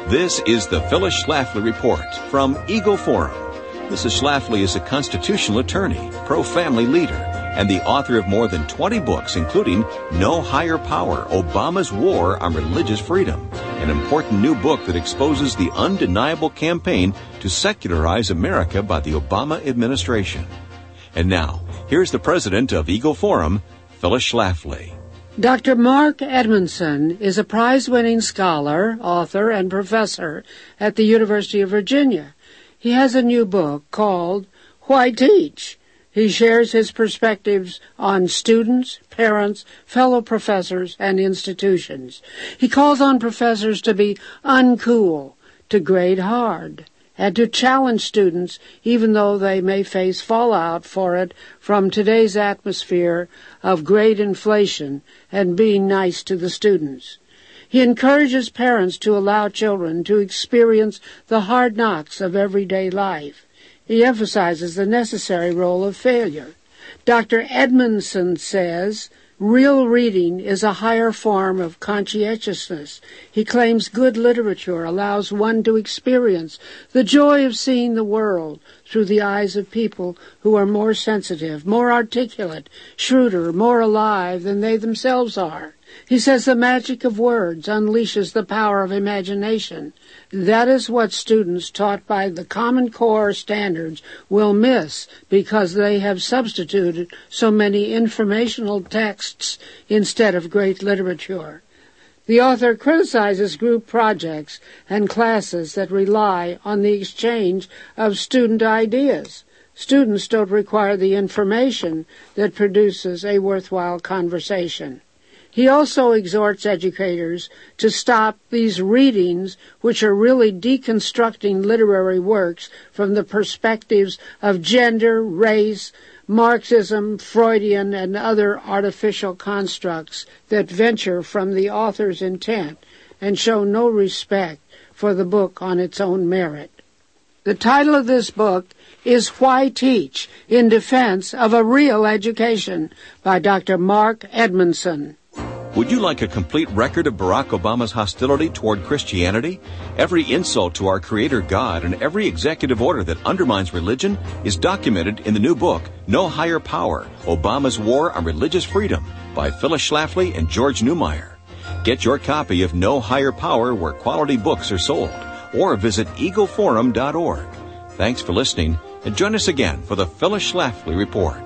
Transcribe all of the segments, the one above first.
This is the Phyllis Schlafly Report from Eagle Forum. Mrs. Schlafly is a constitutional attorney, pro-family leader, and the author of more than 20 books, including No Higher Power, Obama's War on Religious Freedom, an important new book that exposes the undeniable campaign to secularize America by the Obama administration. And now, here's the president of Eagle Forum, Phyllis Schlafly. Dr. Mark Edmondson is a prize-winning scholar, author, and professor at the University of Virginia. He has a new book called Why Teach? He shares his perspectives on students, parents, fellow professors, and institutions. He calls on professors to be uncool, to grade hard, and to challenge students even though they may face fallout for it from today's atmosphere of grade inflation and being nice to the students. He encourages parents to allow children to experience the hard knocks of everyday life. He emphasizes the necessary role of failure. Dr. Edmondson says, real reading is a higher form of conscientiousness. He claims good literature allows one to experience the joy of seeing the world through the eyes of people who are more sensitive, more articulate, shrewder, more alive than they themselves are. He says the magic of words unleashes the power of imagination. That is what students taught by the Common Core standards will miss because they have substituted so many informational texts instead of great literature. The author criticizes group projects and classes that rely on the exchange of student ideas. Students don't require the information that produces a worthwhile conversation. He also exhorts educators to stop these readings, which are really deconstructing literary works from the perspectives of gender, race, Marxism, Freudian, and other artificial constructs that venture from the author's intent and show no respect for the book on its own merit. The title of this book is Why Teach? In Defense of a Real Education by Dr. Mark Edmondson. Would you like a complete record of Barack Obama's hostility toward Christianity? Every insult to our Creator God and every executive order that undermines religion is documented in the new book, No Higher Power, Obama's War on Religious Freedom by Phyllis Schlafly and George Newmeyer. Get your copy of No Higher Power where quality books are sold, or visit eagleforum.org. Thanks for listening, and join us again for the Phyllis Schlafly Report.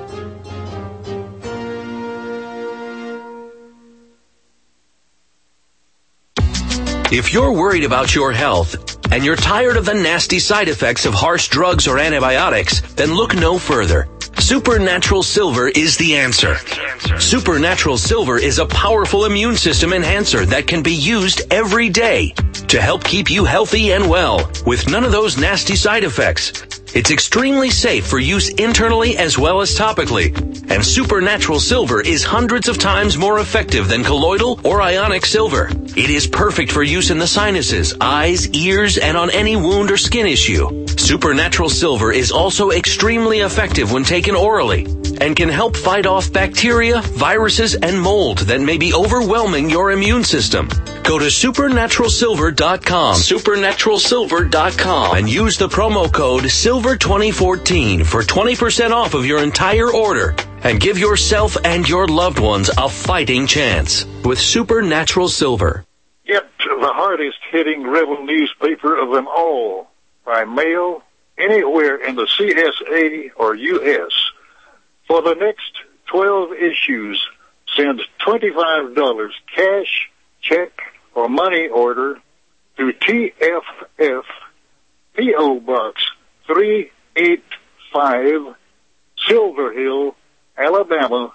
If you're worried about your health and you're tired of the nasty side effects of harsh drugs or antibiotics, then look no further. Supernatural Silver is the answer. Supernatural Silver is a powerful immune system enhancer that can be used every day to help keep you healthy and well with none of those nasty side effects. It's extremely safe for use internally as well as topically. And Supernatural Silver is hundreds of times more effective than colloidal or ionic silver. It is perfect for use in the sinuses, eyes, ears, and on any wound or skin issue. Supernatural Silver is also extremely effective when taken orally and can help fight off bacteria, viruses, and mold that may be overwhelming your immune system. Go to supernaturalsilver.com, supernaturalsilver.com, and use the promo code SILVER2014 for 20% off of your entire order. And give yourself and your loved ones a fighting chance with Supernatural Silver. Get the hardest-hitting rebel newspaper of them all by mail anywhere in the CSA or U.S. For the next 12 issues, send $25 cash, check, or money order to TFF P.O. Box 385, Silver Hill, Alabama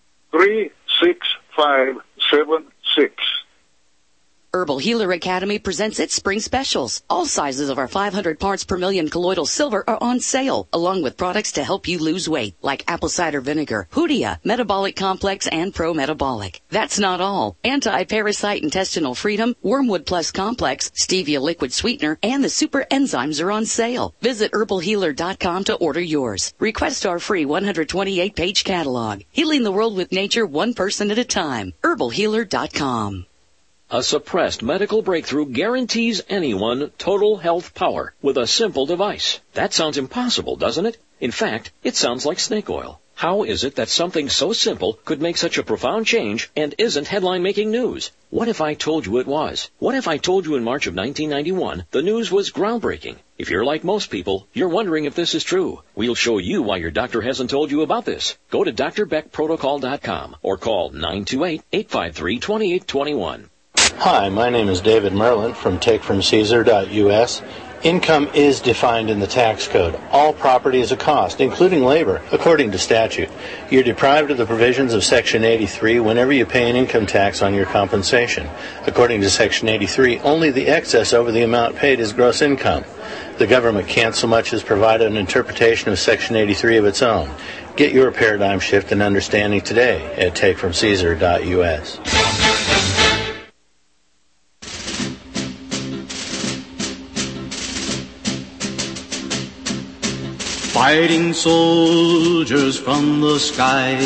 36576. Herbal Healer Academy presents its spring specials. All sizes of our 500 parts per million colloidal silver are on sale, along with products to help you lose weight, like apple cider vinegar, Hoodia, Metabolic Complex, and Pro-Metabolic. That's not all. Anti-Parasite Intestinal Freedom, Wormwood Plus Complex, Stevia Liquid Sweetener, and the Super Enzymes are on sale. Visit herbalhealer.com to order yours. Request our free 128-page catalog. Healing the world with nature one person at a time. herbalhealer.com. A suppressed medical breakthrough guarantees anyone total health power with a simple device. That sounds impossible, doesn't it? In fact, it sounds like snake oil. How is it that something so simple could make such a profound change and isn't headline-making news? What if I told you it was? What if I told you in March of 1991 the news was groundbreaking? If you're like most people, you're wondering if this is true. We'll show you why your doctor hasn't told you about this. Go to drbeckprotocol.com or call 928-853-2821. Hi, my name is David Merlin from takefromcaesar.us. Income is defined in the tax code. All property is a cost, including labor, according to statute. You're deprived of the provisions of Section 83 whenever you pay an income tax on your compensation. According to Section 83, only the excess over the amount paid is gross income. The government can't so much as provide an interpretation of Section 83 of its own. Get your paradigm shift and understanding today at takefromcaesar.us. Fighting soldiers from the sky,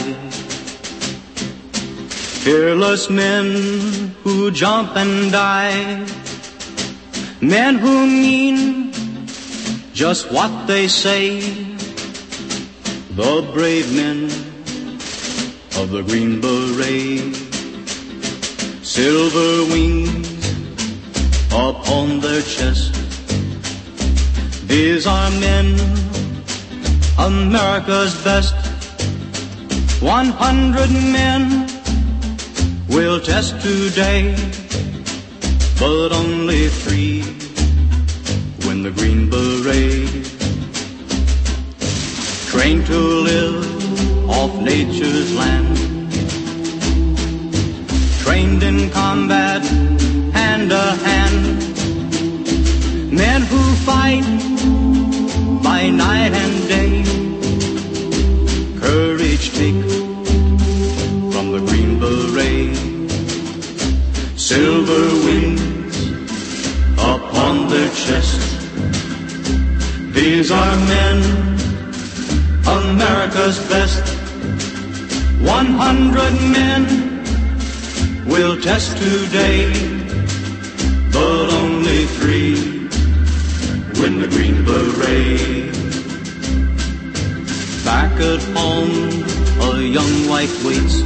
fearless men who jump and die, men who mean just what they say, the brave men of the Green Beret, silver wings upon their chest. These are men, America's best. 100 men will test today, but only 3 win the Green Beret. Trained to live off nature's land, trained in combat hand to hand, men who fight by night and day. Courage take from the Green Beret, silver wings upon their chest. These are men, America's best. 100 men will test today, but only 3 win the Green Beret. Back at home, a young wife waits.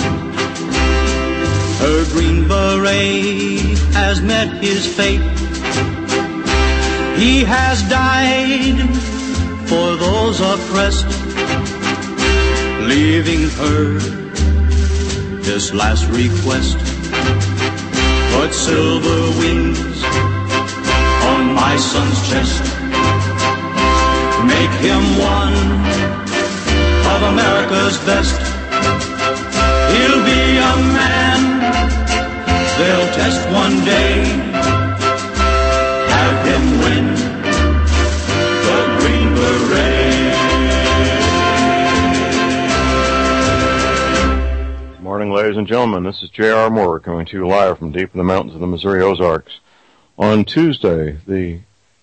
Her Green Beret has met his fate. He has died for those oppressed, leaving her this last request. Put silver wings on my son's chest. Make him one of America's best. He'll be a man they'll test one day. Have him win the Green Beret. Morning, ladies and gentlemen. This is J.R. Moore coming to you live from deep in the mountains of the Missouri Ozarks. On Tuesday, the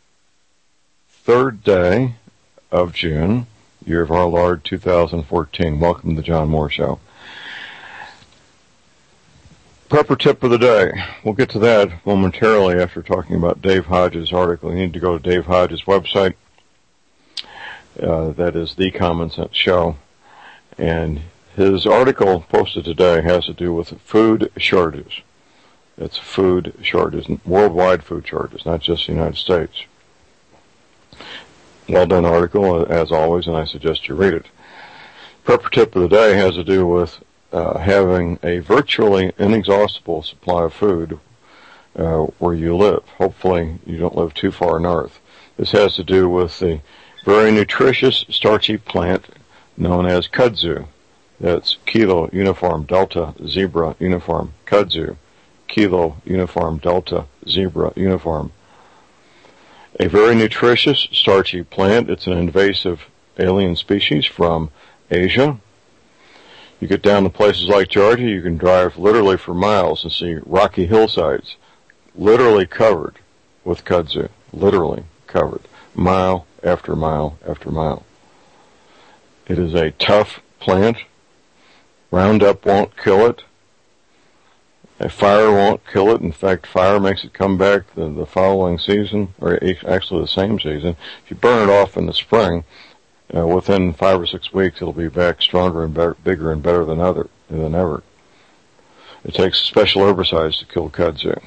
3rd day of June, year of our Lord 2014. Welcome to the John Moore Show. Prepper tip of the day. We'll get to that momentarily after talking about Dave Hodges' article. You need to go to Dave Hodges' website. That is The Common Sense Show. And his article posted today has to do with food shortages. It's food shortages, worldwide food shortages, not just the United States. Well done article, as always, and I suggest you read it. Prepper tip of the day has to do with having a virtually inexhaustible supply of food where you live. Hopefully you don't live too far north. This has to do with the very nutritious starchy plant known as kudzu. That's Kilo Uniform Delta Zebra Uniform kudzu. Kilo Uniform Delta Zebra Uniform. A very nutritious starchy plant. It's an invasive alien species from Asia. You get down to places like Georgia, you can drive literally for miles and see rocky hillsides literally covered with kudzu. Literally covered. Mile after mile after mile. It is a tough plant. Roundup won't kill it. A fire won't kill it. In fact, fire makes it come back the following season, or actually the same season. If you burn it off in the spring, within 5 or 6 weeks, it'll be back stronger and better, bigger and better than ever. It takes special herbicides to kill kudzu.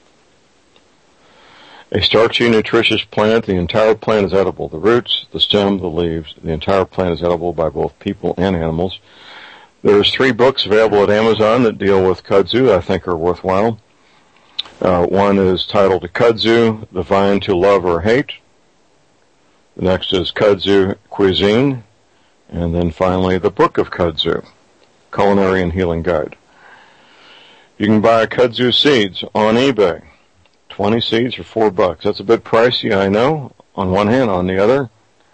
A starchy, nutritious plant. The entire plant is edible. The roots, the stem, the leaves. The entire plant is edible by both people and animals. There's 3 books available at Amazon that deal with kudzu I think are worthwhile. One is titled Kudzu, The Vine to Love or Hate. The next is Kudzu Cuisine. And then finally, The Book of Kudzu, Culinary and Healing Guide. You can buy kudzu seeds on eBay. 20 seeds for $4. That's a bit pricey, I know, on one hand. On the other,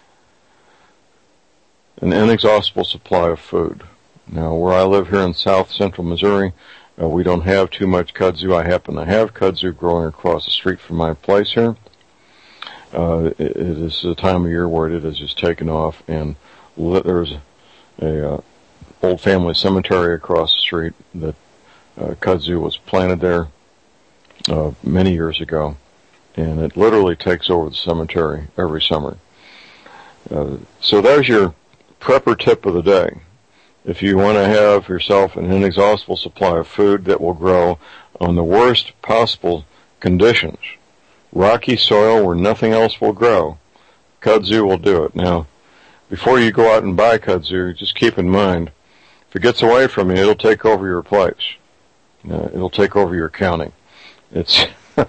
an inexhaustible supply of food. Now, where I live here in south central Missouri, we don't have too much kudzu. I happen to have kudzu growing across the street from my place here. It is the time of year where it is just taken off, and there's a old family cemetery across the street that kudzu was planted there many years ago, and it literally takes over the cemetery every summer. So there's your prepper tip of the day. If you want to have yourself an inexhaustible supply of food that will grow on the worst possible conditions, rocky soil where nothing else will grow, kudzu will do it. Now, before you go out and buy kudzu, just keep in mind, if it gets away from you, it'll take over your place. It'll take over your county. It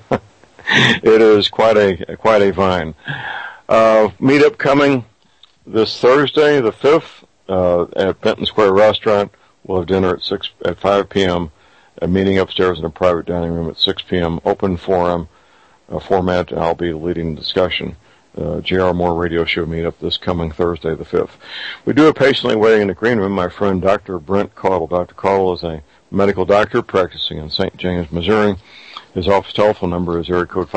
is quite a vine. Meetup coming this Thursday, the 5th, at Benton Square Restaurant. We'll have dinner at 5 p.m. A meeting upstairs in a private dining room at 6 p.m. Open forum format, and I'll be leading the discussion. J.R. Moore Radio Show meetup this coming Thursday, the 5th. We do have patiently waiting in the green room my friend Dr. Brent Caudle. Dr. Caudle is a medical doctor practicing in St. James, Missouri. His office telephone number is area code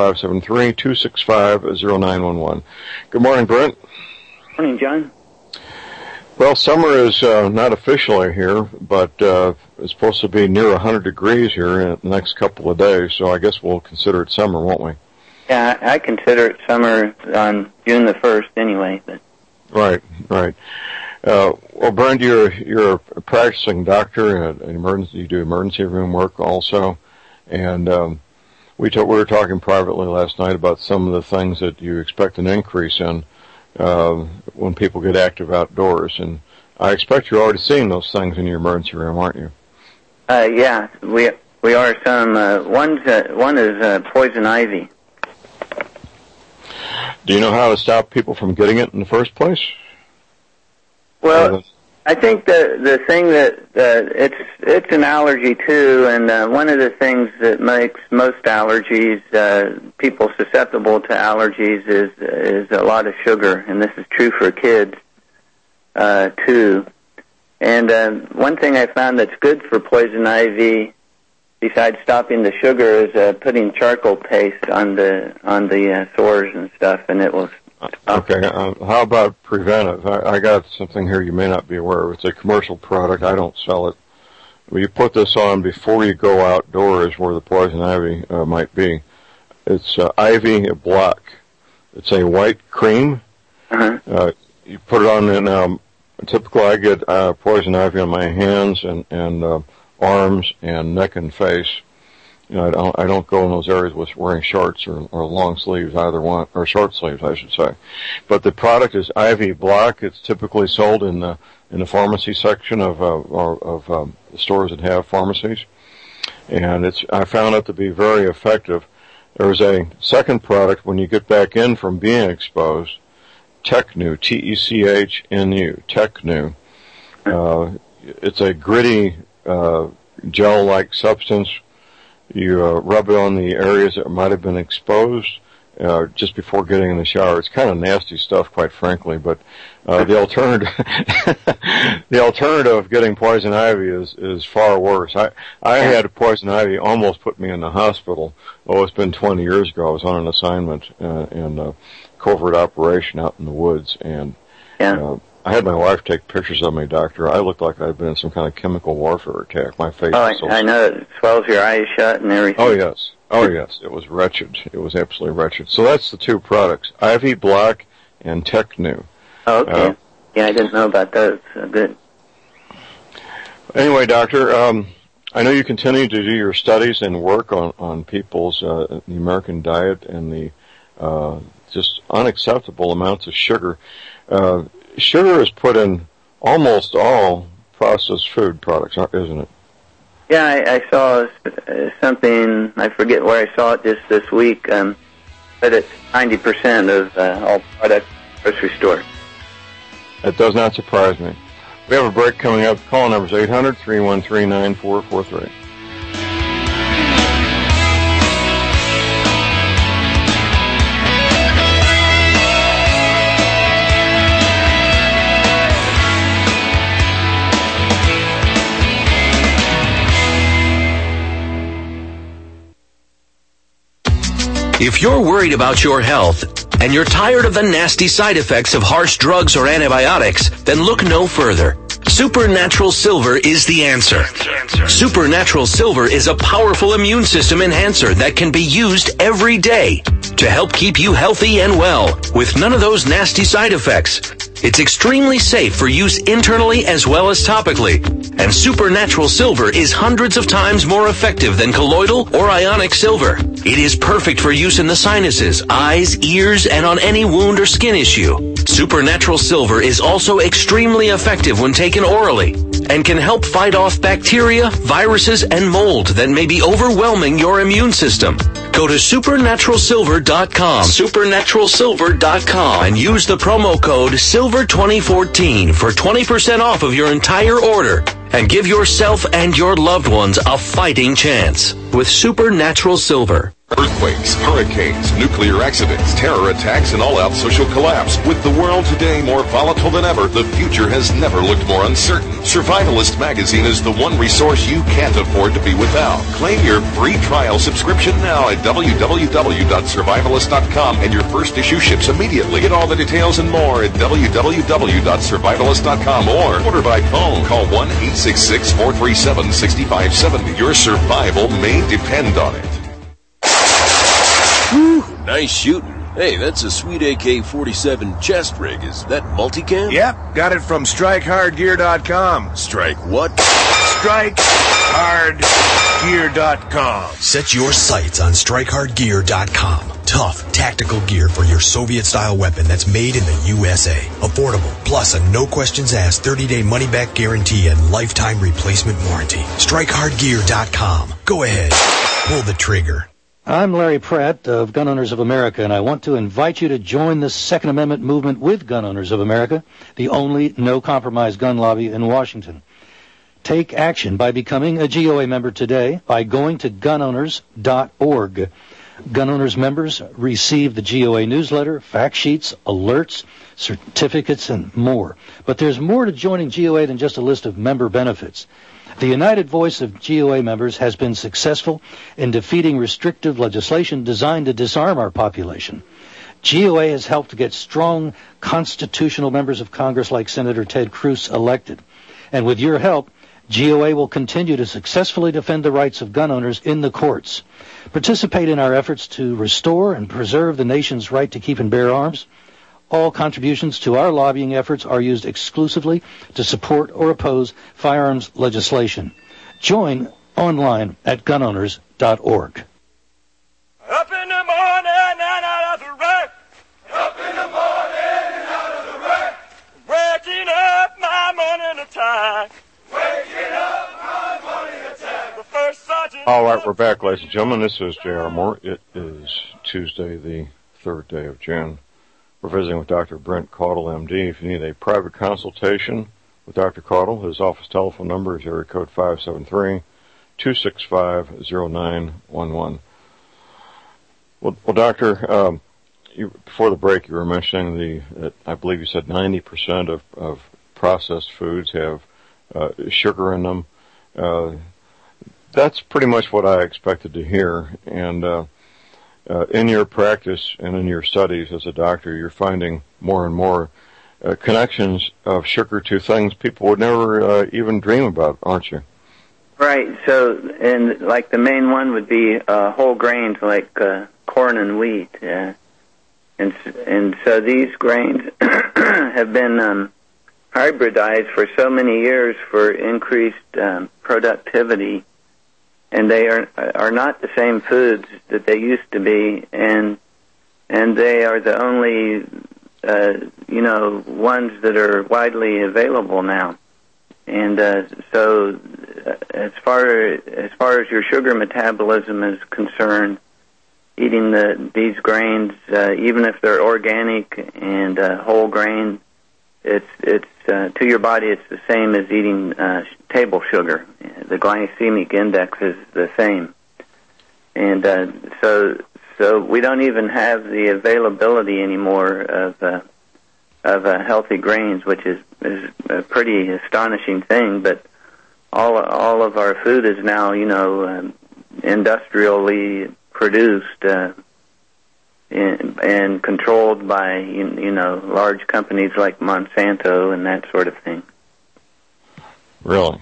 573-265-0911. Good morning, Brent. Morning, John. Well, summer is not officially here, but it's supposed to be near 100 degrees here in the next couple of days, so I guess we'll consider it summer, won't we? Yeah, I consider it summer on June the 1st anyway. But. Right. Well, Brent, you're a practicing doctor at an emergency. You do emergency room work also, and we were talking privately last night about some of the things that you expect an increase in when people get active outdoors, and I expect you're already seeing those things in your emergency room, aren't you? Yeah, we are some. One is poison ivy. Do you know how to stop people from getting it in the first place? Well, I think the thing that it's an allergy too, and one of the things that makes most allergies people susceptible to allergies is a lot of sugar, and this is true for kids too. And one thing I found that's good for poison ivy, besides stopping the sugar, is putting charcoal paste on the sores and stuff, and it will. Okay, how about preventive? I got something here you may not be aware of. It's a commercial product. I don't sell it. Well, you put this on before you go outdoors where the poison ivy might be. It's Ivy Block. It's a white cream. Uh-huh. You put it on, and typically I get poison ivy on my hands and arms and neck and face. You know, I don't go in those areas with wearing shorts or long sleeves, either one, or short sleeves, I should say. But the product is Ivy Block. It's typically sold in the pharmacy section of the stores that have pharmacies, and I found it to be very effective. There's a second product when you get back in from being exposed, Technu, Technu, Technu. It's a gritty gel-like substance. You rub it on the areas that might have been exposed just before getting in the shower. It's kind of nasty stuff, quite frankly, but the alternative of getting poison ivy is far worse. I had poison ivy almost put me in the hospital. Oh, it's been 20 years ago. I was on an assignment in a covert operation out in the woods, and I had my wife take pictures of me, doctor. I looked like I'd been in some kind of chemical warfare attack. My face was so... I know. It swells your eyes shut and everything. Oh, yes. Oh, yes. It was wretched. It was absolutely wretched. So that's the two products, IV Black and Technu. Oh, okay. Yeah, I didn't know about those. So good. Anyway, doctor, I know you continue to do your studies and work on people's the American diet and the just unacceptable amounts of sugar. Sugar is put in almost all processed food products, isn't it? Yeah, I saw something, I forget where I saw it just this week, but it's 90% of all products at the grocery store. That does not surprise me. We have a break coming up. Call numbers 800-313-9443. If you're worried about your health and you're tired of the nasty side effects of harsh drugs or antibiotics, then look no further. Supernatural Silver is the answer. Supernatural Silver is a powerful immune system enhancer that can be used every day to help keep you healthy and well with none of those nasty side effects. It's extremely safe for use internally as well as topically. And Supernatural Silver is hundreds of times more effective than colloidal or ionic silver. It is perfect for use in the sinuses, eyes, ears, and on any wound or skin issue. Supernatural Silver is also extremely effective when taken orally and can help fight off bacteria, viruses, and mold that may be overwhelming your immune system. Go to supernaturalsilver.com, supernaturalsilver.com, and use the promo code SILVER2014 for 20% off of your entire order. And give yourself and your loved ones a fighting chance with Supernatural Silver. Earthquakes, hurricanes, nuclear accidents, terror attacks, and all-out social collapse. With the world today more volatile than ever, the future has never looked more uncertain. Survivalist Magazine is the one resource you can't afford to be without. Claim your free trial subscription now at www.survivalist.com, and your first issue ships immediately. Get all the details and more at www.survivalist.com or order by phone. Call 1-866-437-6570. Your survival may depend on it. Whew, nice shooting. Hey, that's a sweet AK-47 chest rig. Is that multicam? Yep, got it from StrikeHardGear.com. Strike what? StrikeHardGear.com. Set your sights on StrikeHardGear.com. Tough, tactical gear for your Soviet-style weapon that's made in the USA. Affordable, plus a no-questions-asked 30-day money-back guarantee and lifetime replacement warranty. StrikeHardGear.com. Go ahead. Pull the trigger. I'm Larry Pratt of Gun Owners of America, and I want to invite you to join the Second Amendment movement with Gun Owners of America, the only no-compromise gun lobby in Washington. Take action by becoming a GOA member today by going to gunowners.org. Gun Owners members receive the GOA newsletter, fact sheets, alerts, certificates, and more. But there's more to joining GOA than just a list of member benefits. The united voice of GOA members has been successful in defeating restrictive legislation designed to disarm our population. GOA has helped to get strong constitutional members of Congress like Senator Ted Cruz elected. And with your help, GOA will continue to successfully defend the rights of gun owners in the courts. Participate in our efforts to restore and preserve the nation's right to keep and bear arms. All contributions to our lobbying efforts are used exclusively to support or oppose firearms legislation. Join online at gunowners.org. Up in the morning and out of the wreck. Up in the morning and out of the wreck. Waking up my morning attack. Waking up my morning attack. The first sergeant. All right, we're back, ladies and gentlemen. This is J.R. Moore. It is Tuesday, the 3rd day of June. We're visiting with Dr. Brent Caudle, M.D. If you need a private consultation with Dr. Caudle, his office telephone number is area code 573-265-0911. Well, Doctor, before the break, you were mentioning I believe you said 90% of processed foods have sugar in them. That's pretty much what I expected to hear, and in your practice and in your studies as a doctor, you're finding more and more connections of sugar to things people would never even dream about, aren't you? Right. So, and like the main one would be whole grains like corn and wheat, and so these grains have been hybridized for so many years for increased productivity, and they are not the same foods that they used to be, and they are the only ones that are widely available now. And so as far as your sugar metabolism is concerned, eating these grains, even if they're organic and whole grain, it's to your body it's the same as eating table sugar. The glycemic index is the same, and so we don't even have the availability anymore of healthy grains, which is a pretty astonishing thing. But all of our food is now, industrially produced and controlled by large companies like Monsanto and that sort of thing. Really.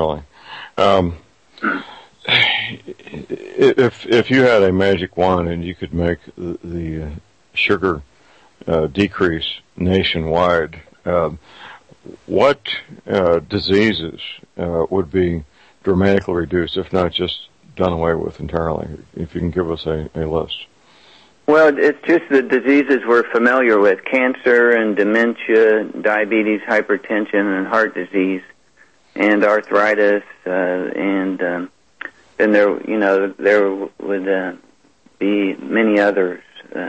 If you had a magic wand and you could make the sugar decrease nationwide, what diseases would be dramatically reduced, if not just done away with entirely? If you can give us a list. Well, it's just the diseases we're familiar with: cancer and dementia, diabetes, hypertension, and heart disease, and arthritis, and then there would be many others.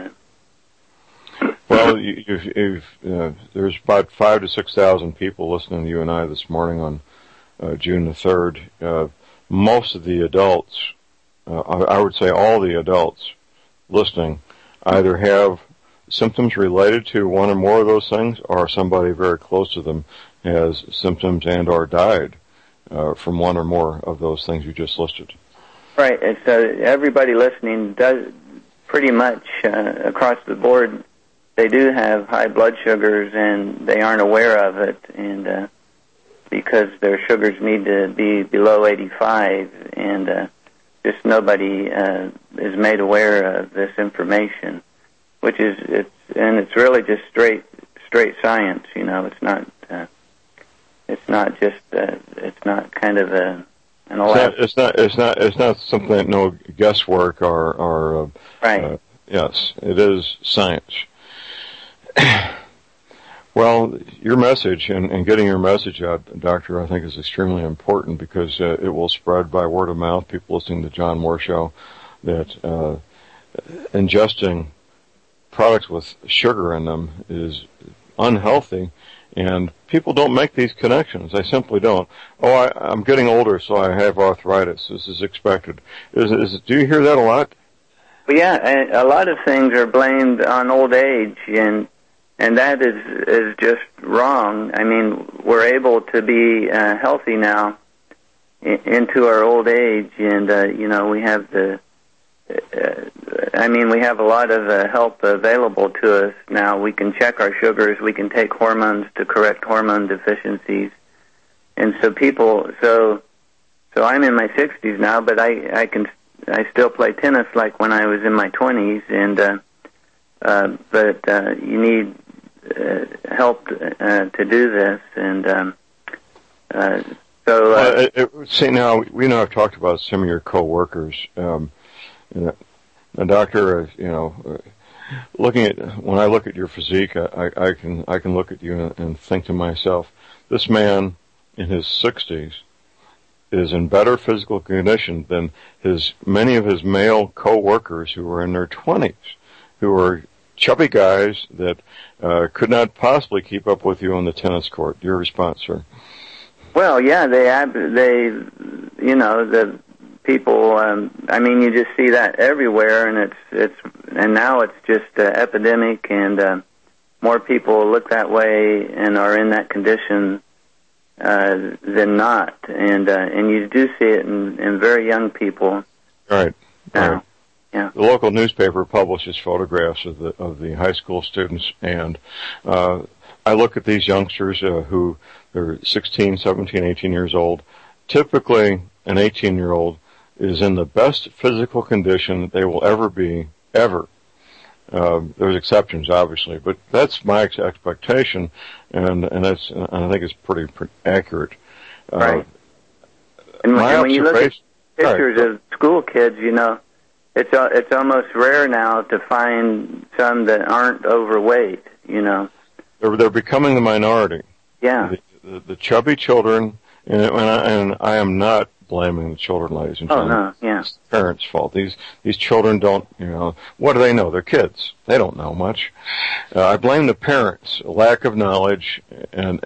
Well, there's about 5,000 to 6,000 people listening to you and I this morning on June the 3rd. Most of the adults, I would say all the adults listening, either have symptoms related to one or more of those things, or somebody very close to them has symptoms and or died from one or more of those things you just listed. Right, and so everybody listening does pretty much across the board, they do have high blood sugars and they aren't aware of it, and because their sugars need to be below 85, and just nobody is made aware of this information, which is it's really just straight science. It's not just it's not kind of an It's not something, no guesswork or right. Yes, it is science. Well, your message and getting your message out, Doctor, I think is extremely important, because it will spread by word of mouth. People listening to the John Moore Show, that ingesting products with sugar in them is unhealthy, and people don't make these connections. They simply don't. Oh, I'm getting older, so I have arthritis. This is expected. Do you hear that a lot? Well, yeah, a lot of things are blamed on old age, and that is just wrong. I mean, we're able to be healthy now into our old age, and we have we have a lot of help available to us now. We can check our sugars, we can take hormones to correct hormone deficiencies, and so I'm in my 60s now, but I still play tennis like when I was in my 20s, and but you need help to do this, and see, now we know I've talked about some of your coworkers. Now, Doctor, when I look at your physique, I can look at you and think to myself, this man in his 60s is in better physical condition than many of his male co-workers who are in their 20s, who are chubby guys that could not possibly keep up with you on the tennis court. Your response, sir? Well, yeah, the people. You just see that everywhere, and and now it's just epidemic, and more people look that way and are in that condition than not, and you do see it in very young people. Right. Right. Yeah. The local newspaper publishes photographs of the high school students, and I look at these youngsters who are 16, 17, 18 years old. Typically, an 18-year-old is in the best physical condition they will ever be, ever. There's exceptions, obviously, but that's my expectation, and I think it's pretty accurate. Right. And when you look at pictures of school kids, you know, it's almost rare now to find some that aren't overweight. You know, they're becoming the minority. Yeah. The chubby children, and I am not blaming the children, ladies and gentlemen. Oh no, yeah. It's the parents' fault. These children don't, you know, what do they know? They're kids. They don't know much. I blame the parents, lack of knowledge, and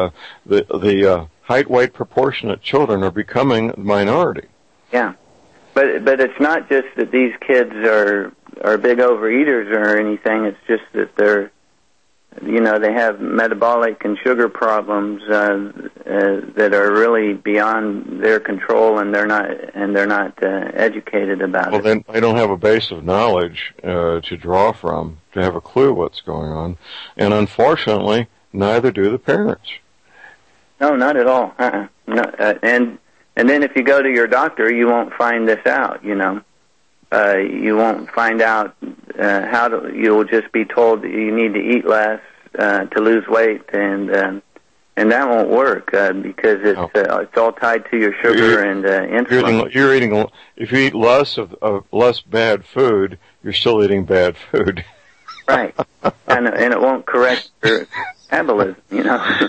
the height-weight proportionate children are becoming the minority. Yeah, but it's not just that these kids are big overeaters or anything. It's just that they're, you know, they have metabolic and sugar problems that are really beyond their control, and they're not educated about it. Well, then they don't have a base of knowledge to draw from to have a clue what's going on, and unfortunately, neither do the parents. No, not at all. No, and then if you go to your doctor, you won't find this out. You know, you won't find out you'll just be told that you need to eat less to lose weight, and that won't work because it's all tied to your sugar and insulin. You're eating. If you eat less of less bad food, you're still eating bad food. Right, and it won't correct your metabolism. You know.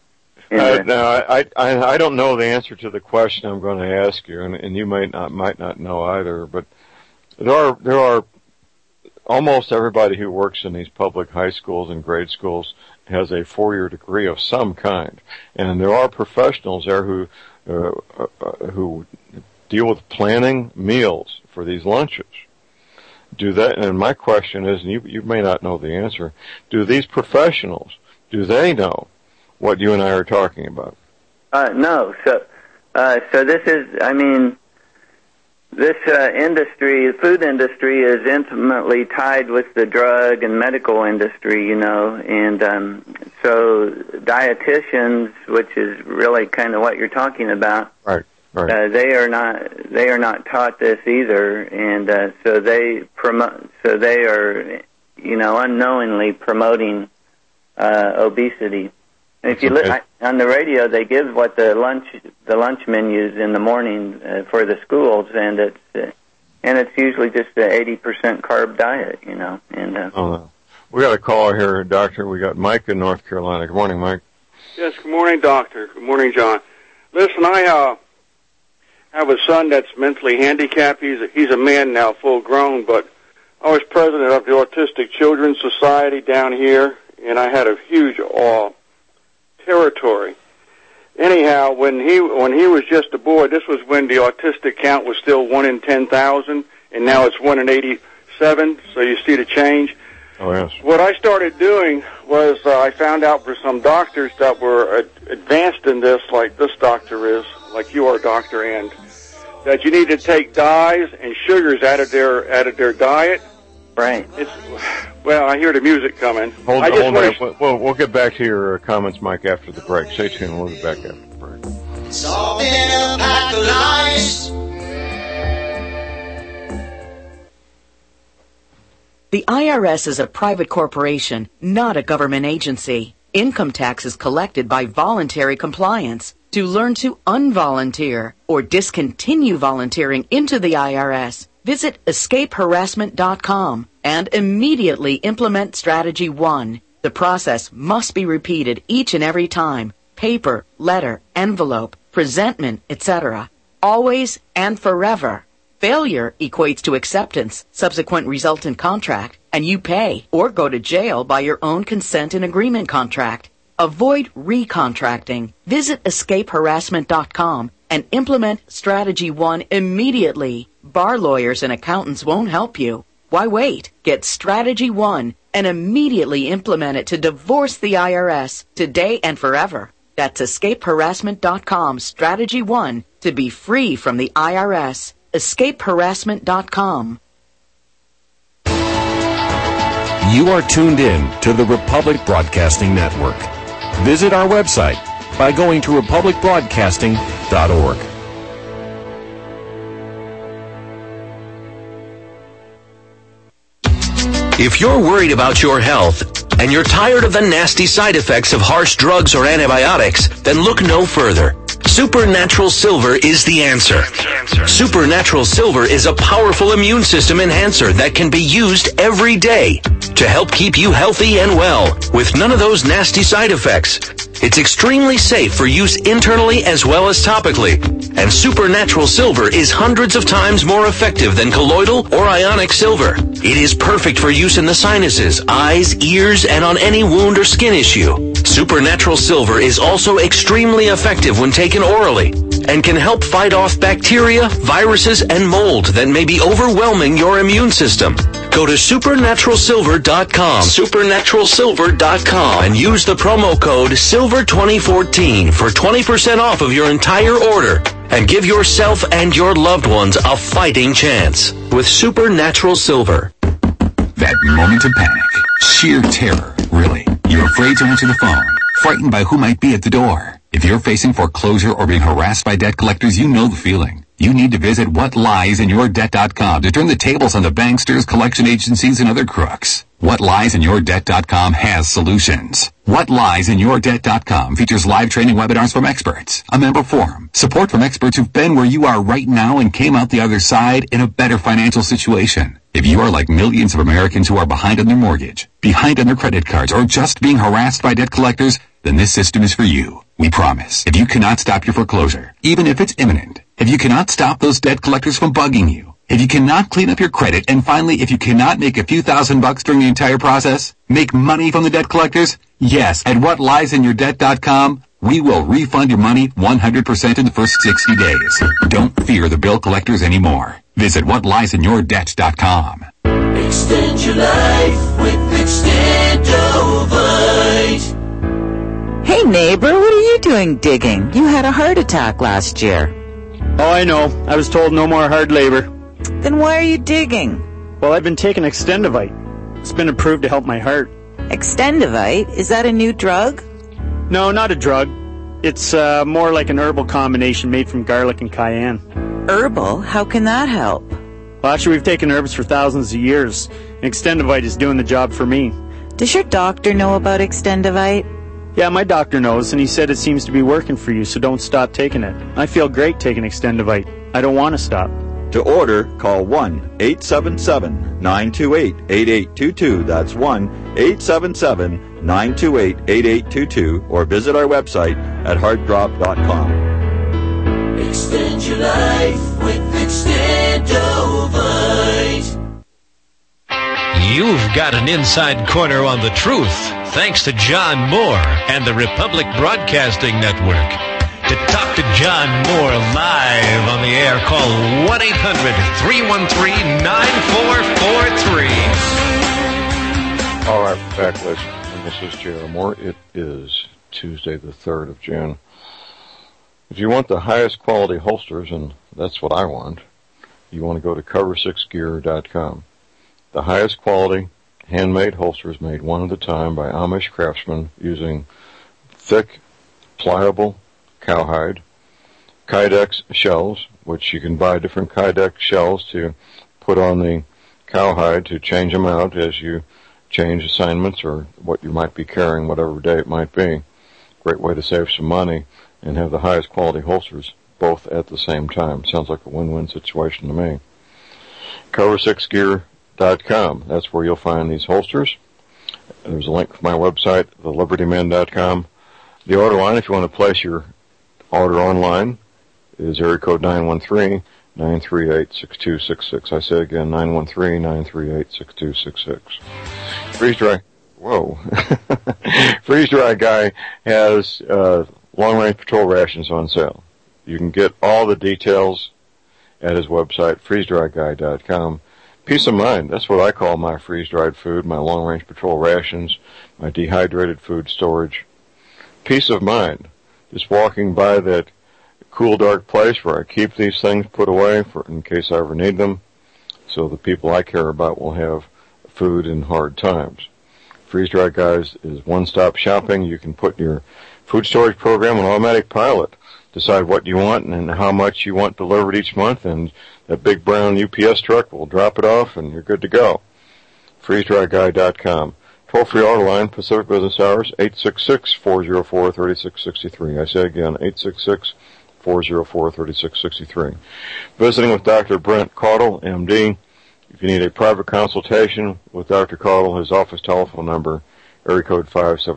No, I don't know the answer to the question I'm going to ask you, and you might not know either. But there are almost everybody who works in these public high schools and grade schools has a 4-year degree of some kind, and there are professionals there who deal with planning meals for these lunches. Do that? And my question is, and you may not know the answer. Do these professionals know what you and I are talking about? No. So this is, I mean, this industry, the food industry, is intimately tied with the drug and medical industry, you know, and so dietitians, which is really kind of what you're talking about, right. They are not taught this either, and so they are, you know, unknowingly promoting obesity. And if you look on the radio, they give what the lunch menus in the morning for the schools, and it's usually just an 80% carb diet, you know. And we got a caller here, Doctor. We got Mike in North Carolina. Good morning, Mike. Yes. Good morning, Doctor. Good morning, John. Listen, I have a son that's mentally handicapped. He's a man now, full grown, but I was president of the Autistic Children's Society down here, and I had a huge territory. Anyhow, when he was just a boy, this was when the autistic count was still 1 in 10,000, and now it's 1 in 87. So you see the change. Oh yes. What I started doing was I found out for some doctors that were advanced in this, like this doctor is, like you are, doctor, and that you need to take dyes and sugars out of their diet. Right. Well, I hear the music coming. Hold on. We'll get back to your comments, Mike, after the break. Stay tuned. We'll be back after the break. It's all been a pack of lies. The IRS is a private corporation, not a government agency. Income tax is collected by voluntary compliance. To learn to unvolunteer or discontinue volunteering into the IRS, visit escapeharassment.com and immediately implement Strategy 1. The process must be repeated each and every time. Paper, letter, envelope, presentment, etc. Always and forever. Failure equates to acceptance, subsequent resultant contract, and you pay or go to jail by your own consent and agreement contract. Avoid recontracting. Visit escapeharassment.com and implement Strategy 1 immediately. Bar lawyers and accountants won't help you. Why wait? Get Strategy 1 and immediately implement it to divorce the IRS today and forever. That's escapeharassment.com, Strategy 1, to be free from the IRS. Escapeharassment.com. You are tuned in to the Republic Broadcasting Network. Visit our website by going to republicbroadcasting.org. If you're worried about your health and you're tired of the nasty side effects of harsh drugs or antibiotics, then look no further. Supernatural Silver is the answer. Supernatural Silver is a powerful immune system enhancer that can be used every day to help keep you healthy and well with none of those nasty side effects. It's extremely safe for use internally as well as topically. And Supernatural Silver is hundreds of times more effective than colloidal or ionic silver. It is perfect for use in the sinuses, eyes, ears, and on any wound or skin issue. Supernatural Silver is also extremely effective when taken orally and can help fight off bacteria, viruses, and mold that may be overwhelming your immune system. Go to supernaturalsilver.com, supernaturalsilver.com, and use the promo code SILVER2014 for 20% off of your entire order. And give yourself and your loved ones a fighting chance with Supernatural Silver. That moment of panic, sheer terror, really. You're afraid to answer the phone, frightened by who might be at the door. If you're facing foreclosure or being harassed by debt collectors, you know the feeling. You need to visit whatliesInYourDebt.com to turn the tables on the banksters, collection agencies, and other crooks. WhatLiesInYourDebt.com has solutions. WhatLiesInYourDebt.com features live training webinars from experts, a member forum, support from experts who've been where you are right now and came out the other side in a better financial situation. If you are like millions of Americans who are behind on their mortgage, behind on their credit cards, or just being harassed by debt collectors, then this system is for you. We promise. If you cannot stop your foreclosure, even if it's imminent, if you cannot stop those debt collectors from bugging you, if you cannot clean up your credit, and finally, if you cannot make a few $1,000s during the entire process, make money from the debt collectors, yes, at WhatLiesInYourDebt.com, we will refund your money 100% in the first 60 days. Don't fear the bill collectors anymore. Visit WhatLiesInYourDebt.com. Extend your life with Extendovite. Hey neighbor, what are you doing digging? You had a heart attack last year. Oh, I know. I was told no more hard labor. Then why are you digging? Well, I've been taking Extendovite. It's been approved to help my heart. Extendovite? Is that a new drug? No, not a drug. It's more like an herbal combination made from garlic and cayenne. Herbal? How can that help? Well, actually, we've taken herbs for thousands of years, and Extendovite is doing the job for me. Does your doctor know about Extendovite? Yeah, my doctor knows, and he said it seems to be working for you, so don't stop taking it. I feel great taking Extendovite. I don't want to stop. To order, call 1-877-928-8822. That's 1-877-928-8822. Or visit our website at heartdrop.com. Extend your life with Extendovite. You've got an inside corner on the truth, thanks to John Moore and the Republic Broadcasting Network. To talk to John Moore live on the air, call 1-800-313-9443. All right, back, ladies and this is J.R. Moore. It is Tuesday, the 3rd of June. If you want the highest quality holsters, and that's what I want, you want to go to cover6gear.com. The highest quality handmade holsters made one at a time by Amish craftsmen using thick, pliable cowhide, Kydex shells, which you can buy different Kydex shells to put on the cowhide to change them out as you change assignments or what you might be carrying, whatever day it might be. Great way to save some money and have the highest quality holsters both at the same time. Sounds like a win-win situation to me. Cover6gear.com. That's where you'll find these holsters. There's a link to my website, thelibertymen.com. The order line, if you want to place your order online, is area code 913-938-6266. I say again, 913-938-6266. Freeze Dry. Whoa. Freeze Dry Guy has long-range patrol rations on sale. You can get all the details at his website, freezedryguy.com. Peace of mind, that's what I call my freeze-dried food, my long-range patrol rations, my dehydrated food storage. Peace of mind, just walking by that cool, dark place where I keep these things put away for in case I ever need them, so the people I care about will have food in hard times. Freeze Dry Guys is one-stop shopping. You can put your food storage program on automatic pilot. Decide what you want and how much you want delivered each month, and that big brown UPS truck will drop it off, and you're good to go. FreezeDryGuy.com. Toll-free auto line, Pacific Business Hours, 866-404-3663. I say again, 866-404-3663. Visiting with Dr. Brent Caudle, MD. If you need a private consultation with Dr. Caudle, his office telephone number, area code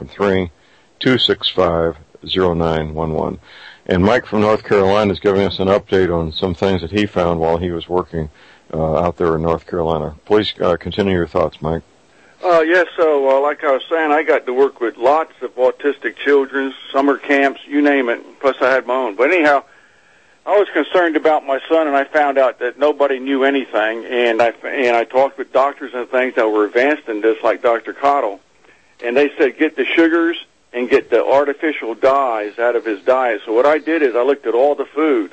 573-265-0911. And Mike from North Carolina is giving us an update on some things that he found while he was working out there in North Carolina. Please continue your thoughts, Mike. Yes, so like I was saying, I got to work with lots of autistic children, summer camps, you name it, plus I had my own. But anyhow, I was concerned about my son, and I found out that nobody knew anything, and I talked with doctors and things that were advanced in this, like Dr. Caudle, and they said get the sugars and get the artificial dyes out of his diet. So what I did is I looked at all the food,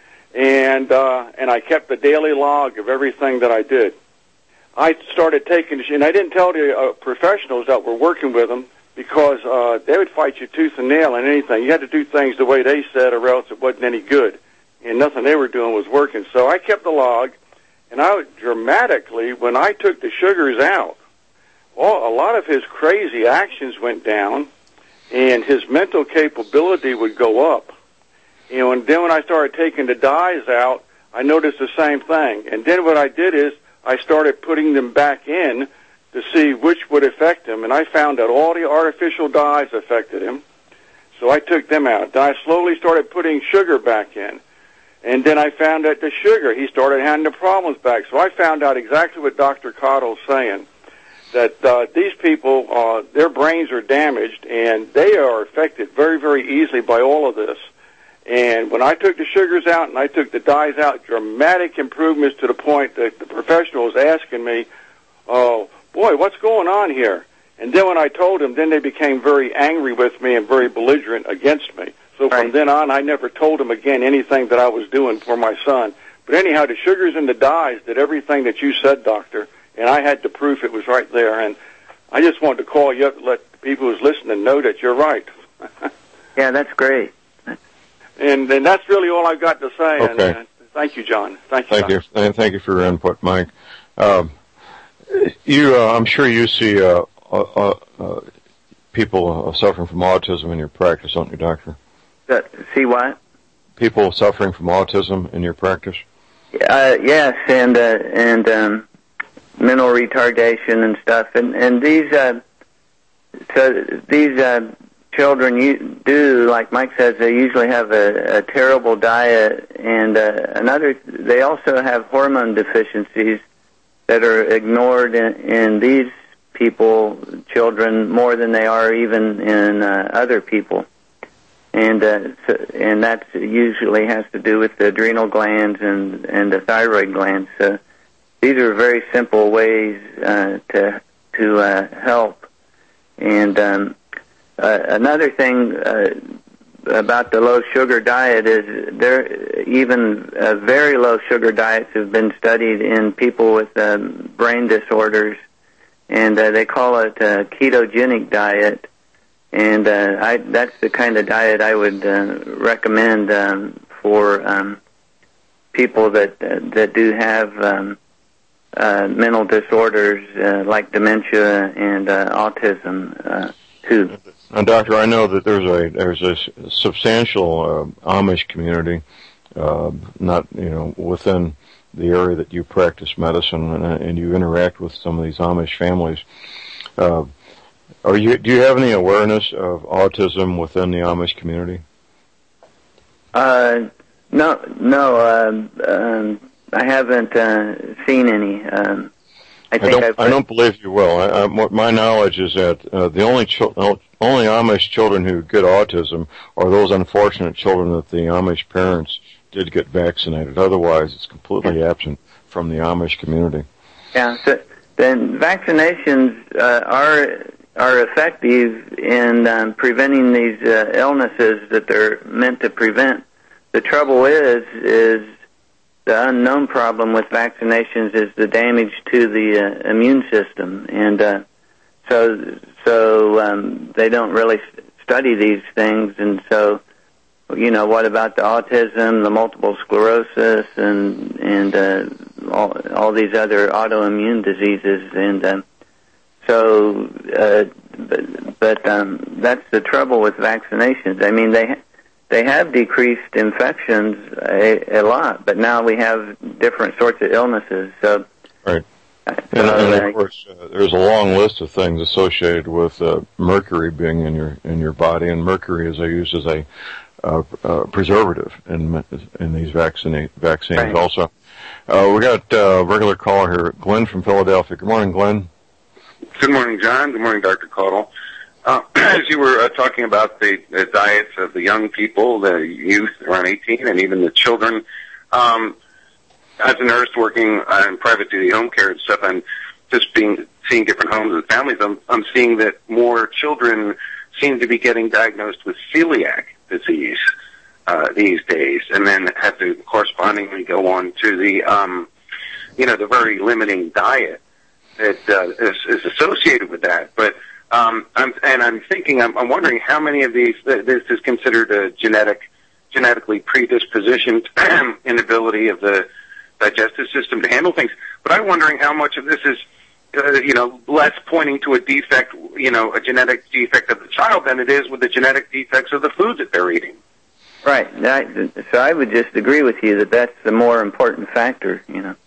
and I kept a daily log of everything that I did. I started taking, and I didn't tell the professionals that were working with them, because they would fight you tooth and nail on anything. You had to do things the way they said, or else it wasn't any good, and nothing they were doing was working. So I kept the log, and I would dramatically, when I took the sugars out, a lot of his crazy actions went down, and his mental capability would go up. You know, and then when I started taking the dyes out, I noticed the same thing. And then what I did is I started putting them back in to see which would affect him, and I found that all the artificial dyes affected him. So I took them out. Then I slowly started putting sugar back in. And then I found that the sugar, he started having the problems back. So I found out exactly what Dr. Caudle's saying, that these people, their brains are damaged, and they are affected very, very easily by all of this. And when I took the sugars out and I took the dyes out, dramatic improvements to the point that the professional was asking me, oh, boy, what's going on here? And then when I told them, then they became very angry with me and very belligerent against me. So from then on, I never told them again anything that I was doing for my son. But anyhow, the sugars and the dyes did everything that you said, Doctor, and I had the proof. It was right there. And I just wanted to call you up to let the people who's listening know that you're right. Yeah, that's great. And that's really all I've got to say. Okay. And thank you, John. Thank you. Thank you for your input, Mike. I'm sure you see people suffering from autism in your practice, don't you, Doctor? See what? People suffering from autism in your practice? Yes, and mental retardation and stuff. And these children like Mike says, they usually have a terrible diet, and they also have hormone deficiencies that are ignored in these children more than they are even in other people. And that usually has to do with the adrenal glands and the thyroid glands. So these are very simple ways to help. And another thing about the low sugar diet is even very low sugar diets have been studied in people with brain disorders, and they call it a ketogenic diet. And that's the kind of diet I would recommend for people that do have mental disorders like dementia and autism too. Now, Doctor, I know that there's a substantial Amish community, within the area that you practice medicine, and you interact with some of these Amish families. Do you have any awareness of autism within the Amish community? No. I haven't seen any. I don't believe you will. My knowledge is that the only Amish children who get autism are those unfortunate children that the Amish parents did get vaccinated. Otherwise, it's completely absent from the Amish community. Yeah. So then vaccinations are effective in preventing these illnesses that they're meant to prevent. The trouble is the unknown problem with vaccinations is the damage to the immune system, and so they don't really study these things, and so, you know, what about the autism, the multiple sclerosis, and all these other autoimmune diseases, and but that's the trouble with vaccinations. I mean, they have decreased infections a lot, but now we have different sorts of illnesses. So, right. And of course, there's a long list of things associated with mercury being in your body, and mercury is used as a preservative in these vaccines. Right. Also. We got a regular caller here, Glenn from Philadelphia. Good morning, Glenn. Good morning, John. Good morning, Dr. Caudle. As you were talking about the diets of the young people, the youth around 18, and even the children, as a nurse working in private duty home care and stuff, and just seeing different homes and families, I'm seeing that more children seem to be getting diagnosed with celiac disease these days, and then have to correspondingly go on to the the very limiting diet that is associated with that. But I'm wondering how many of these this is considered a genetically predispositioned inability of the digestive system to handle things. But I'm wondering how much of this is less pointing to a defect, a genetic defect of the child than it is with the genetic defects of the food that they're eating. Right. So I would just agree with you that that's the more important factor,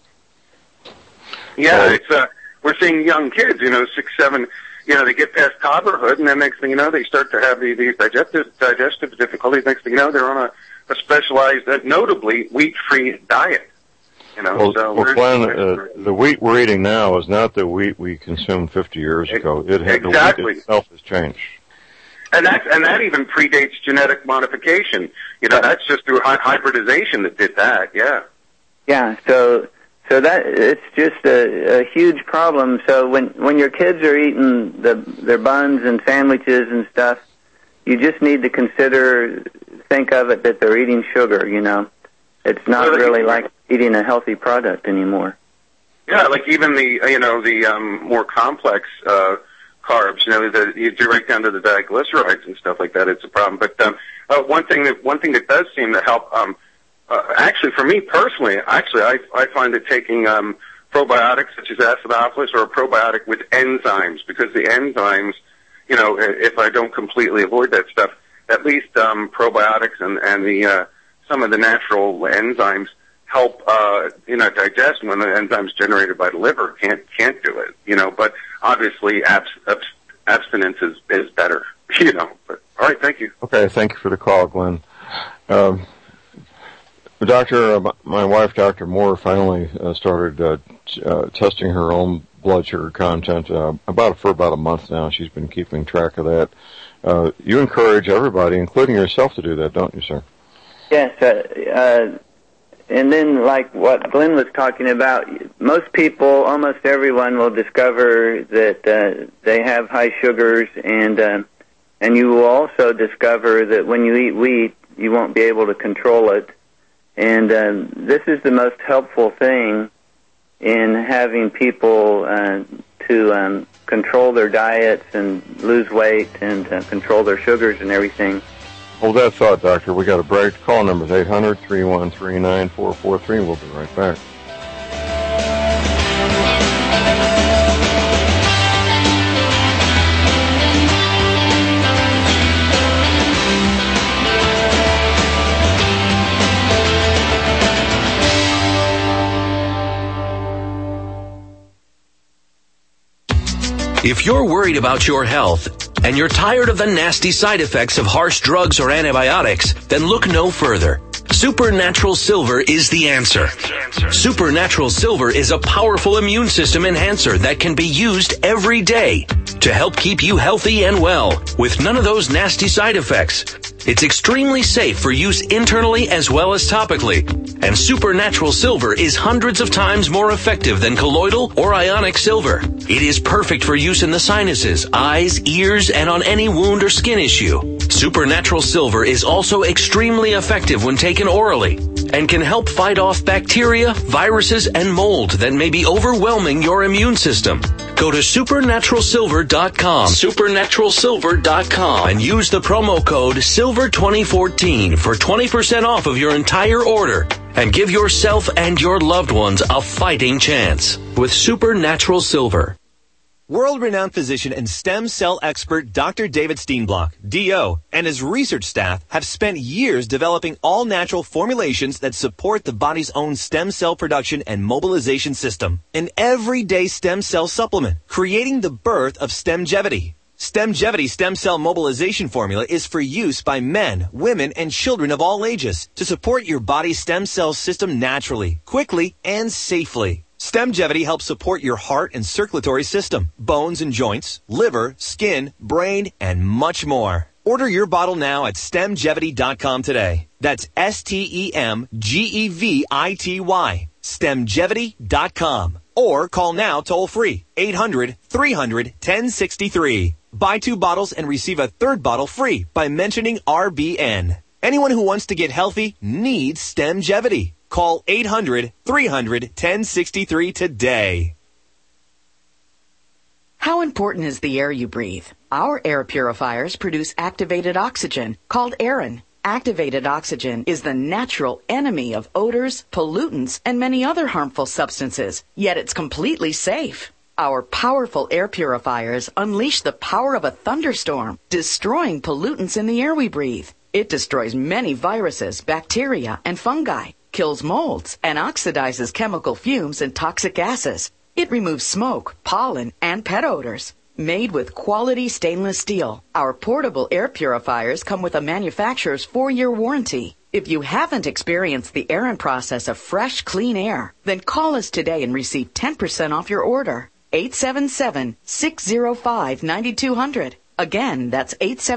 Yeah, we're seeing young kids, 6, 7, they get past toddlerhood, and then next thing you know, they start to have these digestive difficulties. Next thing you know, they're on a specialized, notably wheat-free diet. Glenn, the wheat we're eating now is not the wheat we consumed 50 years ago. Exactly. The wheat itself has changed. And that even predates genetic modification. That's just through hybridization that did that. Yeah. Yeah. So that it's just a huge problem. So when your kids are eating their buns and sandwiches and stuff, you just need to think of it that they're eating sugar. It's not really like eating a healthy product anymore. Yeah, like even the more complex carbs, you do right down to the diglycerides and stuff like that. It's a problem. But one thing that does seem to help, actually for me personally, I find that taking probiotics such as acidophilus or a probiotic with enzymes, because the enzymes, if I don't completely avoid that stuff, at least probiotics and the some of the natural enzymes help digest when the enzymes generated by the liver can't do it. But obviously abstinence is better. But all right, thank you. Okay, thank you for the call, Glenn. My wife, Dr. Moore, finally started testing her own blood sugar content for about a month now. She's been keeping track of that. You encourage everybody, including yourself, to do that, don't you, sir? Yes. And then, like what Glenn was talking about, most people, almost everyone, will discover that they have high sugars, and you will also discover that when you eat wheat, you won't be able to control it. And this is the most helpful thing in having people to control their diets and lose weight and control their sugars and everything. Hold that thought, Doctor. We got a break. Call number is 800-313-9443. We'll be right back. If you're worried about your health and you're tired of the nasty side effects of harsh drugs or antibiotics, then look no further. Supernatural Silver is the answer. Supernatural Silver is a powerful immune system enhancer that can be used every day to help keep you healthy and well with none of those nasty side effects. It's extremely safe for use internally as well as topically. And Supernatural Silver is hundreds of times more effective than colloidal or ionic silver. It is perfect for use in the sinuses, eyes, ears, and on any wound or skin issue. Supernatural Silver is also extremely effective when taken orally. and can help fight off bacteria, viruses, and mold that may be overwhelming your immune system. Go to supernaturalsilver.com, supernaturalsilver.com, and use the promo code SILVER2014 for 20% off of your entire order. And give yourself and your loved ones a fighting chance with Supernatural Silver. World-renowned physician and stem cell expert Dr. David Steenblock, D.O., and his research staff have spent years developing all-natural formulations that support the body's own stem cell production and mobilization system. An everyday stem cell supplement, creating the birth of Stemgevity. Stemgevity stem cell mobilization formula is for use by men, women, and children of all ages to support your body's stem cell system naturally, quickly, and safely. Stemgevity helps support your heart and circulatory system, bones and joints, liver, skin, brain, and much more. Order your bottle now at stemgevity.com today. That's STEMGEVITY. Stemgevity.com. Or call now toll free, 800-300-1063. Buy 2 bottles and receive a 3rd bottle free by mentioning RBN. Anyone who wants to get healthy needs Stemgevity. Call 800-300-1063 today. How important is the air you breathe? Our air purifiers produce activated oxygen, called Aerin. Activated oxygen is the natural enemy of odors, pollutants, and many other harmful substances, yet it's completely safe. Our powerful air purifiers unleash the power of a thunderstorm, destroying pollutants in the air we breathe. It destroys many viruses, bacteria, and fungi, kills molds, and oxidizes chemical fumes and toxic gases. It removes smoke, pollen, and pet odors. Made with quality stainless steel, our portable air purifiers come with a manufacturer's 4-year warranty. If you haven't experienced the Aerin process of fresh, clean air, then call us today and receive 10% off your order. 877-605-9200. Again, that's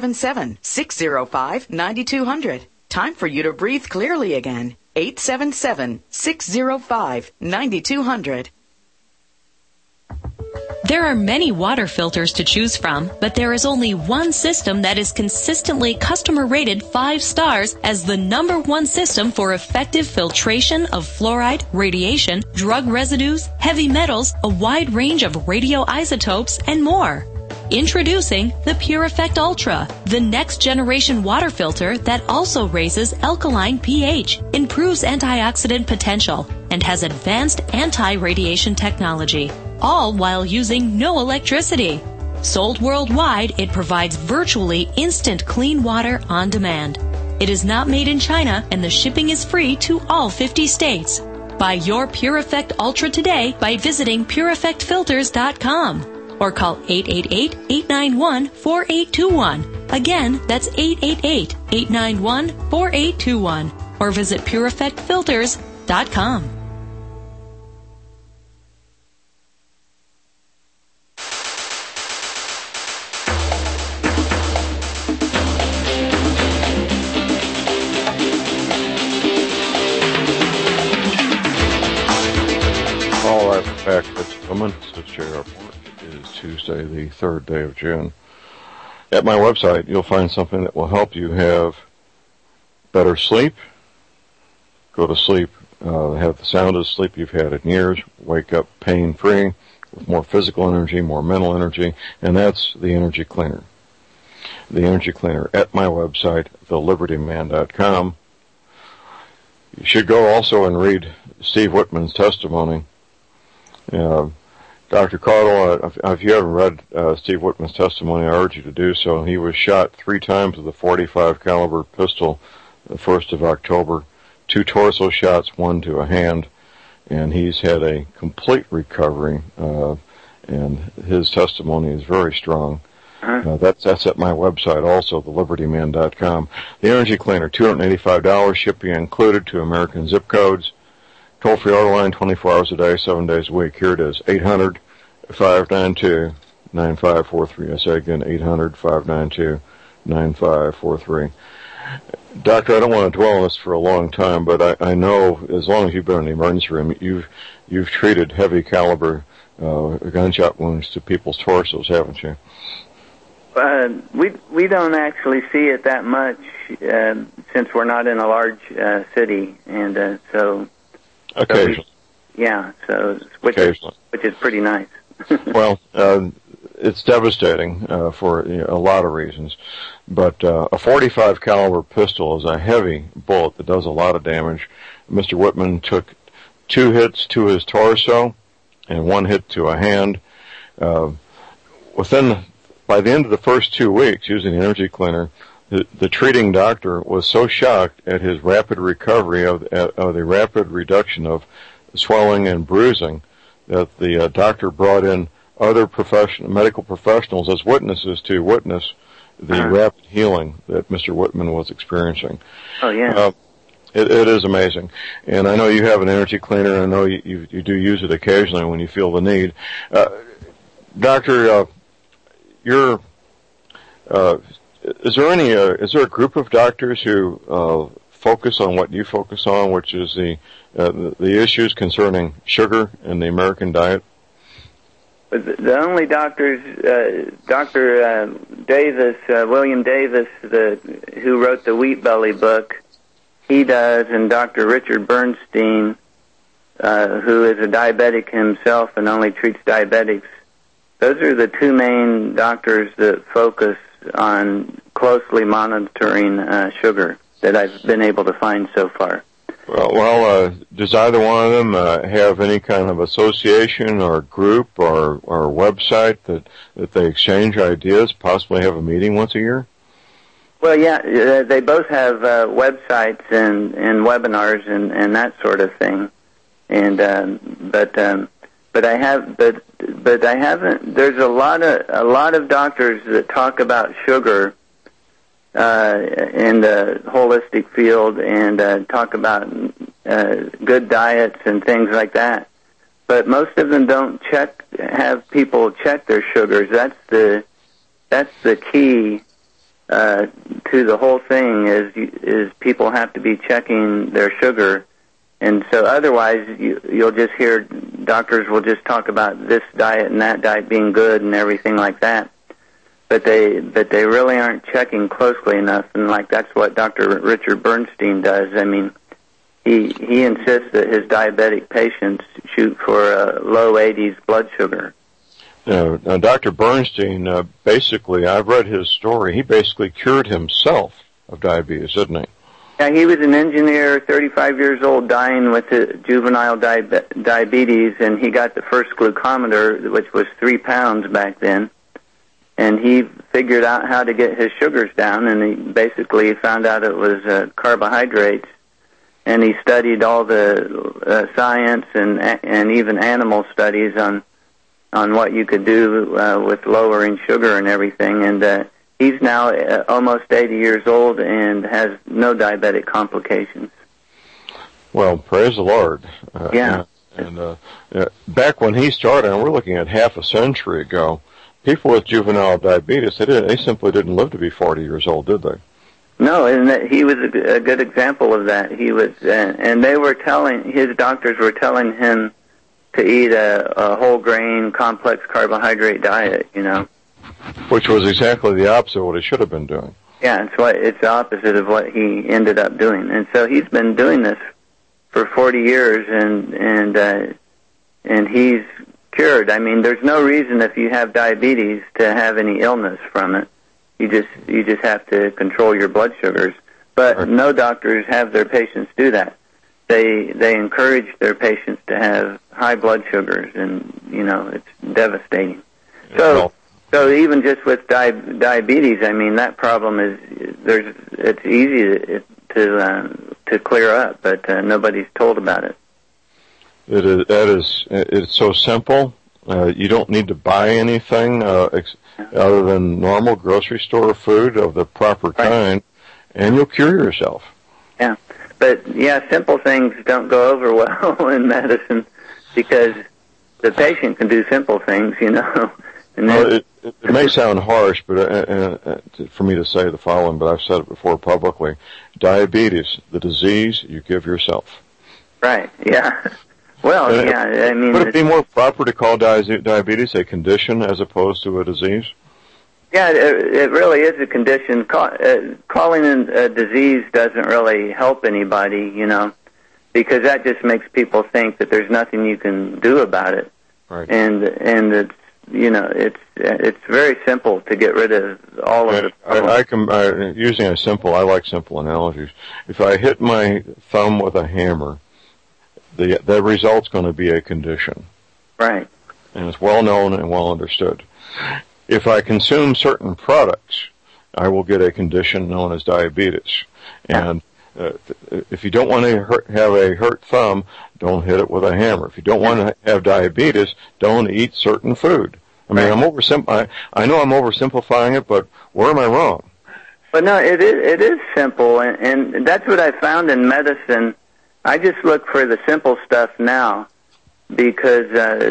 877-605-9200. Time for you to breathe clearly again. 877-605-9200. There are many water filters to choose from, but there is only one system that is consistently customer rated 5 stars as the #1 system for effective filtration of fluoride, radiation, drug residues, heavy metals, a wide range of radioisotopes, and more. Introducing the PureEffect Ultra, the next generation water filter that also raises alkaline pH, improves antioxidant potential, and has advanced anti-radiation technology, all while using no electricity. Sold worldwide, it provides virtually instant clean water on demand. It is not made in China, and the shipping is free to all 50 states. Buy your PureEffect Ultra today by visiting PureEffectFilters.com. or call 888-891-4821. Again, that's 888-891-4821. Or visit PureEffectFilters.com. All right, back, ladies and gentlemen. It's J.R. Moore. Tuesday, the 3rd day of June. At my website, you'll find something that will help you have better sleep, go to sleep, have the soundest sleep you've had in years, wake up pain-free, with more physical energy, more mental energy, and that's the Energy Cleaner. The Energy Cleaner at my website, thelibertyman.com. You should go also and read Steve Whitman's testimony. Dr. Caudle, if you haven't read Steve Whitman's testimony, I urge you to do so. He was shot 3 times with a .45 caliber pistol the 1st of October, 2 torso shots, 1 to a hand, and he's had a complete recovery, and his testimony is very strong. That's at my website also, thelibertyman.com. The Energy Cleaner, $285, shipping included to American zip codes. Toll-free order line, 24 hours a day, 7 days a week. Here it is, 800-592-9543. I say again, 800-592-9543. Doctor, I don't want to dwell on this for a long time, but I know as long as you've been in the emergency room, you've treated heavy caliber gunshot wounds to people's torsos, haven't you? We don't actually see it that much since we're not in a large city, and so occasionally. Which is pretty nice. Well, it's devastating for a lot of reasons, but a .45 caliber pistol is a heavy bullet that does a lot of damage. Mr. Whitman took 2 hits to his torso and 1 hit to a hand. By the end of the first 2 weeks using the energy cleaner, the treating doctor was so shocked at his rapid recovery of the rapid reduction of swelling and bruising that the doctor brought in other medical professionals as witnesses to witness the rapid healing that Mr. Whitman was experiencing. Oh, yeah. It is amazing. And I know you have an energy cleaner, and I know you do use it occasionally when you feel the need. Doctor, is there a group of doctors who focus on what you focus on, which is the issues concerning sugar in the American diet? The only doctors, Dr. Davis, William Davis, who wrote the Wheat Belly book, he does, and Dr. Richard Bernstein, who is a diabetic himself and only treats diabetics. Those are the 2 main doctors that focus on closely monitoring sugar that I've been able to find so far. Well, does either one of them have any kind of association or group or website that they exchange ideas, possibly have a meeting once a year? Well, yeah, they both have websites and webinars and that sort of thing. And but I haven't. There's a lot of doctors that talk about sugar in the holistic field and talk about good diets and things like that. But most of them don't have people check their sugars. That's the key to the whole thing is people have to be checking their sugar. And so otherwise you'll just hear doctors will just talk about this diet and that diet being good and everything like that. But they really aren't checking closely enough, and like that's what Dr. Richard Bernstein does. I mean, he insists that his diabetic patients shoot for a low 80s blood sugar. Now, Dr. Bernstein, basically, I've read his story. He basically cured himself of diabetes, didn't he? Yeah, he was an engineer, 35 years old, dying with juvenile diabetes, and he got the first glucometer, which was 3 pounds back then. And he figured out how to get his sugars down, and he basically found out it was carbohydrates. And he studied all the science and even animal studies on what you could do with lowering sugar and everything. And he's now almost 80 years old and has no diabetic complications. Well, praise the Lord. Yeah. And back when he started, and we're looking at half a century ago, people with juvenile diabetes, they simply didn't live to be 40 years old, did they? No, and he was a good example of that. He was, and his doctors were telling him to eat a whole grain, complex carbohydrate diet, Which was exactly the opposite of what he should have been doing. Yeah, it's the opposite of what he ended up doing. And so he's been doing this for 40 years, and he's cured. I mean, there's no reason if you have diabetes to have any illness from it. You just have to control your blood sugars. But no doctors have their patients do that. They encourage their patients to have high blood sugars, and it's devastating. So even just with diabetes, I mean, that problem it's easy to clear up, but nobody's told about it. It's so simple. You don't need to buy anything other than normal grocery store food of the proper kind, and you'll cure yourself. Yeah, but simple things don't go over well in medicine because the patient can do simple things, And it may sound harsh, but for me to say the following, but I've said it before publicly: diabetes, the disease you give yourself. Right. Yeah. Well, I mean, would it be more proper to call diabetes a condition as opposed to a disease? Yeah, it really is a condition. Calling it a disease doesn't really help anybody, because that just makes people think that there's nothing you can do about it. Right. And it's it's very simple to get rid of all of it. I like simple analogies. If I hit my thumb with a hammer, the result's going to be a condition. Right. And it's well known and well understood. If I consume certain products, I will get a condition known as diabetes. And if you don't want to have a hurt thumb, don't hit it with a hammer. If you don't want to have diabetes, don't eat certain food. I mean, I know I'm oversimplifying it, but where am I wrong? But no, it is simple, and that's what I found in medicine. I just look for the simple stuff now, because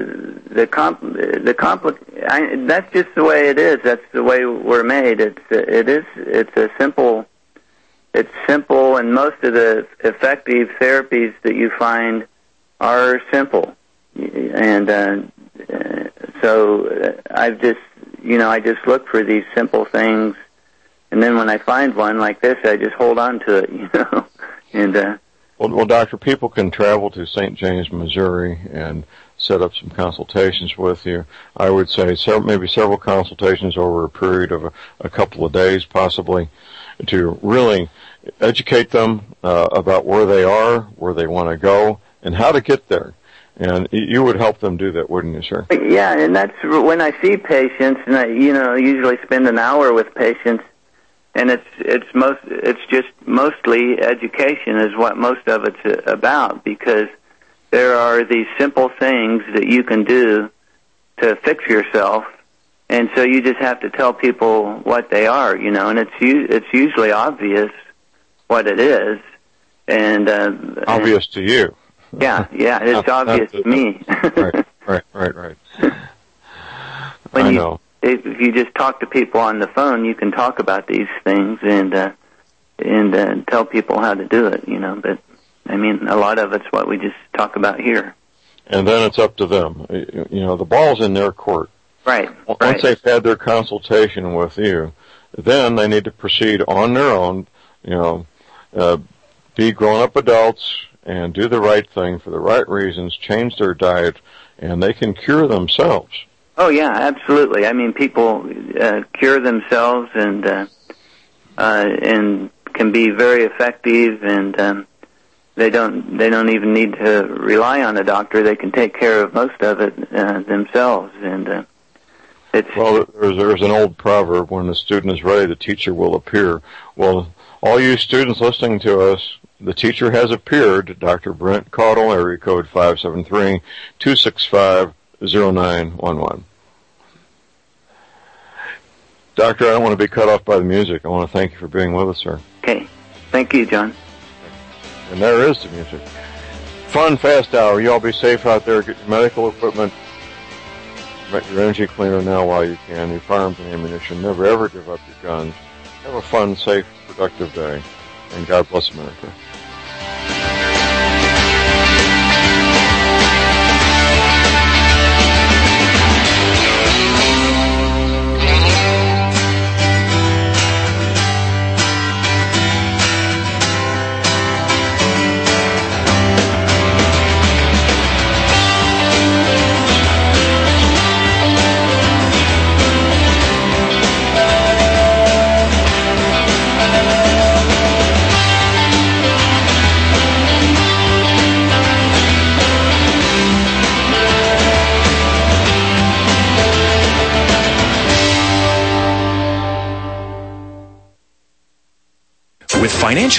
that's just the way it is. That's the way we're made. It's simple, and most of the effective therapies that you find are simple. And so I just look for these simple things, and then when I find one like this, I just hold on to it, And well, Doctor, people can travel to St. James, Missouri, and set up some consultations with you. I would say maybe several consultations over a period of a couple of days, possibly, to really educate them about where they are, where they want to go, and how to get there. And you would help them do that, wouldn't you, sir? Yeah, and that's when I see patients, and I usually spend an hour with patients, and it's just mostly education is what most of it's about, because there are these simple things that you can do to fix yourself, and so you just have to tell people what they are, and it's usually obvious what it is, and obvious to you. Yeah, it's obvious to me. Right. I know. If you just talk to people on the phone, you can talk about these things and tell people how to do it, But I mean, a lot of it's what we just talk about here. And then it's up to them. The ball's in their court. Right. Once they've had their consultation with you, then they need to proceed on their own. Be grown-up adults and do the right thing for the right reasons, change their diet, and they can cure themselves. Oh, yeah, absolutely. I mean, people cure themselves and can be very effective, and they don't even need to rely on a doctor. They can take care of most of it themselves, and there's an old proverb: when the student is ready, the teacher will appear. Well, all you students listening to us, the teacher has appeared. Dr. Brent Caudle, area code 573-265-0911. Doctor, I don't want to be cut off by the music. I want to thank you for being with us, sir. Okay. Thank you, John. And there is the music. Fun, fast hour. You all be safe out there. Get your medical equipment. Get your energy cleaner now while you can. Your firearms and ammunition. Never, ever give up your guns. Have a fun, safe, productive day. And God bless America. With financial